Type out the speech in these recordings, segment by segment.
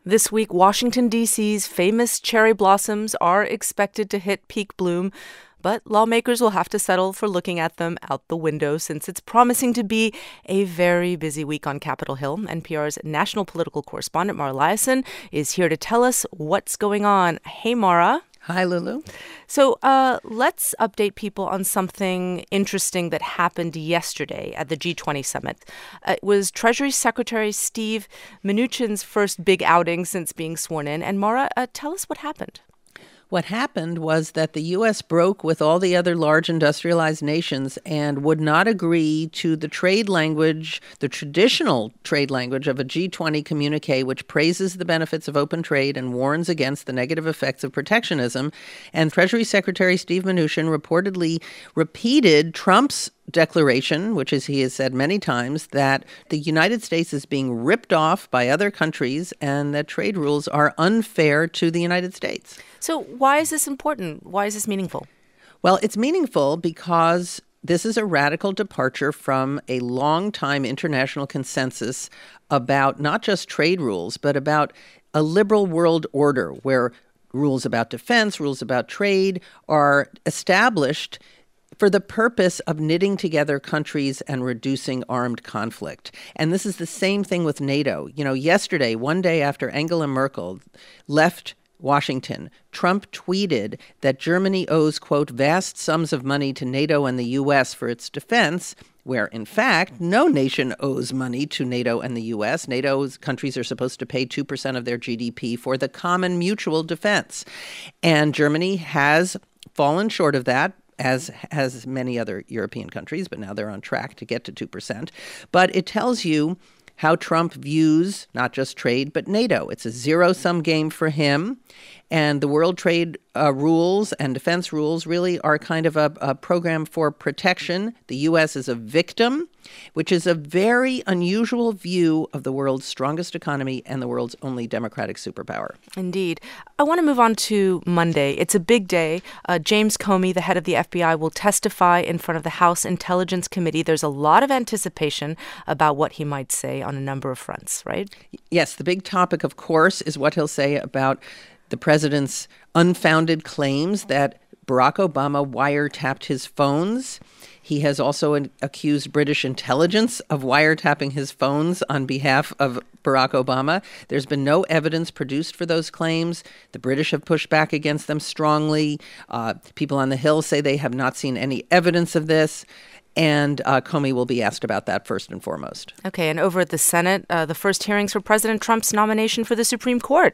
This week, Washington, D.C.'s famous cherry blossoms are expected to hit peak bloom, but lawmakers will have to settle for looking at them out the window since it's promising to be a very busy week on Capitol Hill. NPR's national political correspondent, Mara Liasson, is here to tell us what's going on. Hey, Mara. Hi, Lulu. So let's update people on something interesting that happened yesterday at the G20 summit. It was Treasury Secretary Steve Mnuchin's first big outing since being sworn in. And Mara, tell us what happened. What happened was that the U.S. broke with all the other large industrialized nations and would not agree to the trade language, the traditional trade language of a G20 communique, which praises the benefits of open trade and warns against the negative effects of protectionism. And Treasury Secretary Steve Mnuchin reportedly repeated Trump's declaration, which is he has said many times, that the United States is being ripped off by other countries and that trade rules are unfair to the United States. So why is this important? Why is this meaningful? Well, it's meaningful because this is a radical departure from a long-time international consensus about not just trade rules, but about a liberal world order where rules about defense, rules about trade are established for the purpose of knitting together countries and reducing armed conflict. And this is the same thing with NATO. You know, yesterday, one day after Angela Merkel left Washington, Trump tweeted that Germany owes, quote, vast sums of money to NATO and the U.S. for its defense, where, in fact, no nation owes money to NATO and the U.S. NATO's countries are supposed to pay 2% of their GDP for the common mutual defense. And Germany has fallen short of that, as has many other European countries, but now they're on track to get to 2%. But it tells you how Trump views not just trade, but NATO. It's a zero-sum game for him. And the world trade rules and defense rules really are kind of a program for protection. The U.S. is a victim, which is a very unusual view of the world's strongest economy and the world's only democratic superpower. Indeed. I want to move on to Monday. It's a big day. James Comey, the head of the FBI, will testify in front of the House Intelligence Committee. There's a lot of anticipation about what he might say on a number of fronts, right? Yes, the big topic, of course, is what he'll say about the president's unfounded claims that Barack Obama wiretapped his phones. He has also accused British intelligence of wiretapping his phones on behalf of Barack Obama. There's been no evidence produced for those claims. The British have pushed back against them strongly. People on the Hill say they have not seen any evidence of this. And Comey will be asked about that first and foremost. Okay, and over at the Senate, the first hearings for President Trump's nomination for the Supreme Court.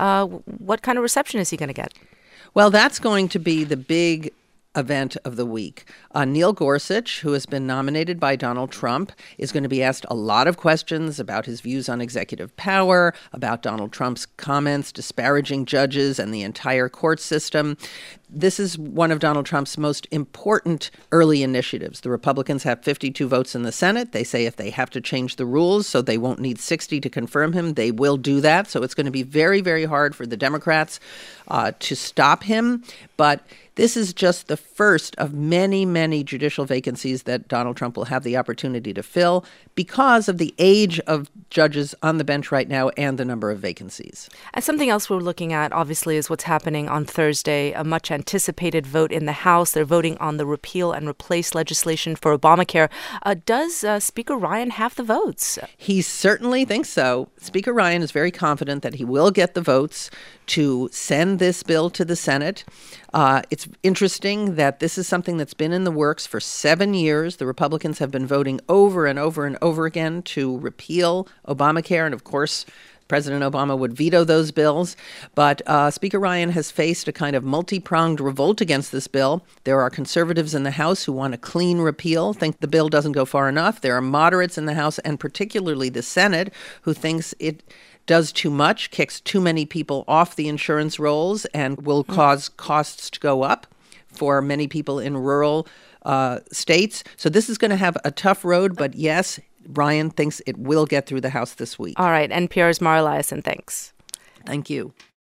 What kind of reception is he going to get? Well, that's going to be the big event of the week. Neil Gorsuch, who has been nominated by Donald Trump, is going to be asked a lot of questions about his views on executive power, about Donald Trump's comments disparaging judges and the entire court system. This is one of Donald Trump's most important early initiatives. The Republicans have 52 votes in the Senate. They say if they have to change the rules so they won't need 60 to confirm him, they will do that. So it's going to be very, very hard for the Democrats to stop him. But this is just the first of many, many judicial vacancies that Donald Trump will have the opportunity to fill because of the age of judges on the bench right now and the number of vacancies. And something else we're looking at, obviously, is what's happening on Thursday, a much anticipated vote in the House. They're voting on the repeal and replace legislation for Obamacare. Does Speaker Ryan have the votes? He certainly thinks so. Speaker Ryan is very confident that he will get the votes to send this bill to the Senate. It's interesting that this is something that's been in the works for 7 years. The Republicans have been voting over and over and over again to repeal Obamacare. And of course, President Obama would veto those bills. But Speaker Ryan has faced a kind of multi-pronged revolt against this bill. There are conservatives in the House who want a clean repeal, think the bill doesn't go far enough. There are moderates in the House and particularly the Senate who thinks it does too much, kicks too many people off the insurance rolls, and will cause costs to go up for many people in rural states. So this is going to have a tough road, but yes, Ryan thinks it will get through the House this week. All right, NPR's Mara Liasson, thanks. Thank you.